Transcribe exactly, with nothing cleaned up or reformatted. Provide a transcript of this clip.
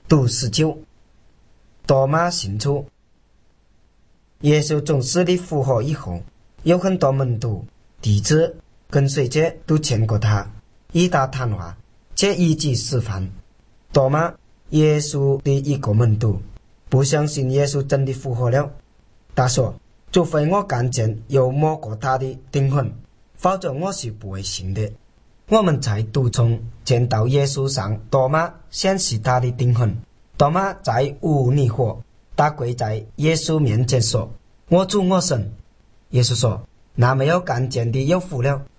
第十九，多马信主。耶稣从死里复活以后，有很多门徒、弟子、跟随者都见过他，与他谈话，且以及示范。多马，耶稣的一个门徒，不相信耶稣真的复活了。他说：“除非我看见有摸过他的灵魂，否则我是不会信的。”我们在途中见到耶稣上多马显示他的灵魂。多马在无疑惑，他跪在耶稣面前说：“我主我神。”耶稣说：“那没有看见的有福了。”